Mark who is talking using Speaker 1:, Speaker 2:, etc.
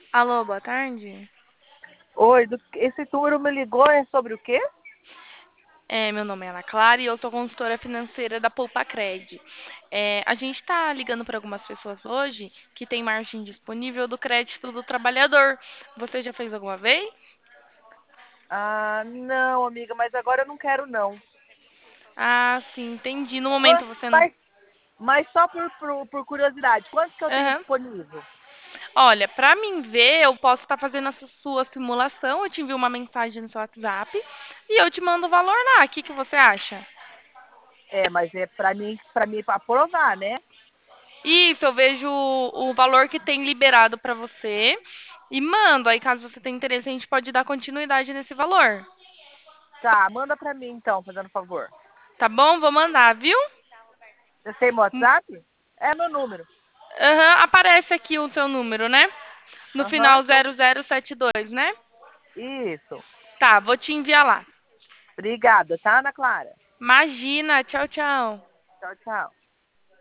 Speaker 1: Alô, boa tarde.
Speaker 2: Oi, esse número me ligou é sobre o quê?
Speaker 1: Meu nome é Ana Clara e eu sou consultora financeira da Poupa Cred. A gente está ligando para algumas pessoas hoje que tem margem disponível do crédito do trabalhador. Você já fez alguma vez?
Speaker 2: Ah, não, amiga, mas agora eu não quero, não.
Speaker 1: Ah, sim, entendi. No momento
Speaker 2: Quanto,
Speaker 1: você não.
Speaker 2: mas só por curiosidade, quanto que eu tenho
Speaker 1: Aham.
Speaker 2: disponível?
Speaker 1: Olha, para mim ver, eu posso estar fazendo essa sua simulação. Eu te envio uma mensagem no seu WhatsApp e eu te mando o valor lá. O que que você acha?
Speaker 2: É, mas é para mim aprovar, né?
Speaker 1: Isso, eu vejo o valor que tem liberado para você e mando. Aí, caso você tenha interesse, a gente pode dar continuidade nesse valor.
Speaker 2: Tá, manda para mim então, fazendo favor.
Speaker 1: Tá bom? Vou mandar, viu?
Speaker 2: Você tem meu WhatsApp? É meu número.
Speaker 1: Aham, aparece aqui o seu número, né? No
Speaker 2: Aham,
Speaker 1: final 0072, né?
Speaker 2: isso.
Speaker 1: Tá, vou te enviar lá.
Speaker 2: Obrigada, tá, Ana Clara?
Speaker 1: Imagina, tchau, tchau.
Speaker 2: Tchau, tchau.